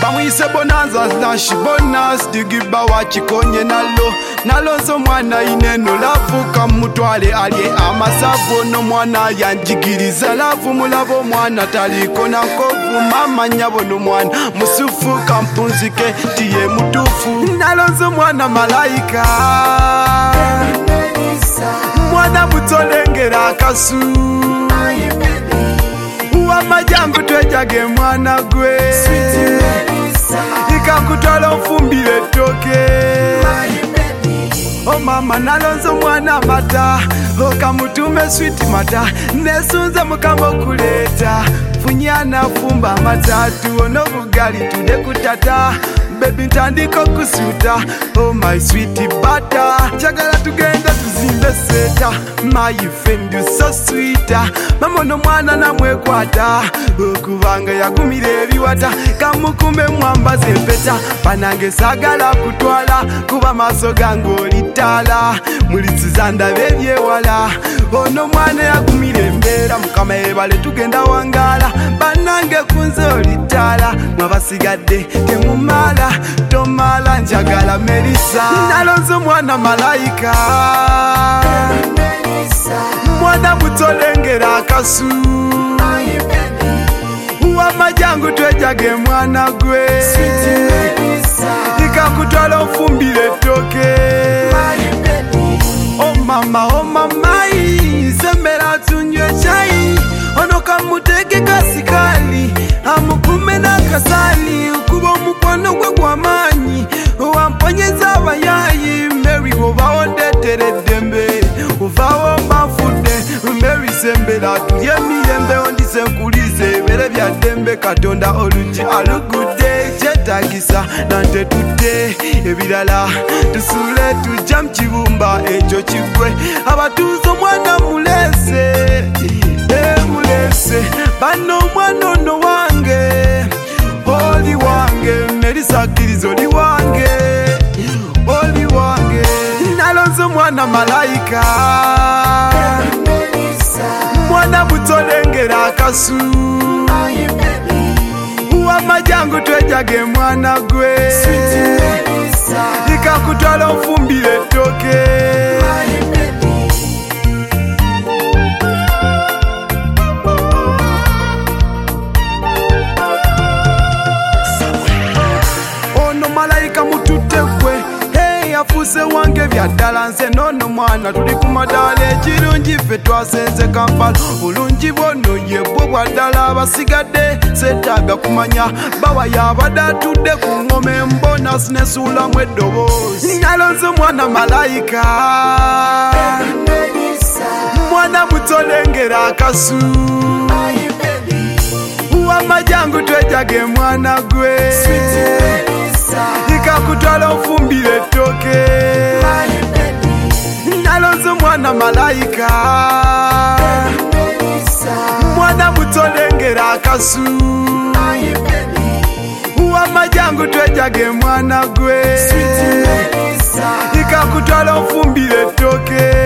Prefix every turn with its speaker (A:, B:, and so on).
A: bamwise bonanza slash bonus digiba wachikonye nalonso mwana ineno lavuka mutwale alye amasavu no mwana yanjigiriza lavu mulabo mwana taliko na nkovu mama nyabo no mwana musufu kampunzike tiye mutufu nalonso mwana malaika mwana mutolengera akasu uwamajangu twejage mwana gwe ikakutwala mfumbile toke o mama nalonzo mwana mata okamutume switi mata nesunze mukama kuleta funyana fumba matatu ono bugali tude kutata baby ntandiko kusuta oh my sweetie butter chagala tugenda tuzimbe seta my friend you so sweet mama no mwana namwekwata okubanga yagumire ebiwata kamukume mwamba zempeta panange sagala kutwala kuba maso gango litala mulisizanda bebyewala ono mwana yagumire mbera mukama ebale tugenda wangala banange kunzo litala mwabasigadde temumala tomala njagala Melissa nalonzo mwana malaika mwana mutolengera akasu uwamajangu twejage mwana gwe ikakutwala mfumbile toke oh mamai sembera tunywe chai ono kamuteke kasikali amukume na kasali ukubo mukwano gwe gwamanyi wamponyeza abayayi Mary obawo ndetere dembe uvawo mbafude Mary sembera tulye miyembe ondise nkulize ebere bya dembe katonda olungi alugudde kyetagisa nante tudde ebirala tusule tujja mukibumba ekyo kigwe abatuuzo mwana mulese mulese bano mwana ono wange oli wange Melissa akkiriza oli wange oli wange nalonzo mwana malaika mwana mutolengera akasu uwamajangu twejage mwana gwe ikakutwala mfumbile toke afuse wange byaddala nze nono mwana tuli kumadala ekirungi ffe twasenze Kampala bulungi bwono yebwo bwaddala abasigadde setaaga kumanya bawa yabadde atudde ku ngoma embonasi nesuulamu eddoboozi nalonze mwana malaika mwana mutolengera akasu uwamajangu twejage mwana gwe ikakutwala mfumbile toke nalonzo mwana malaika mwana mutolengera akasu uwamajangu twejage mwana gwe ikakutwala mfumbile toke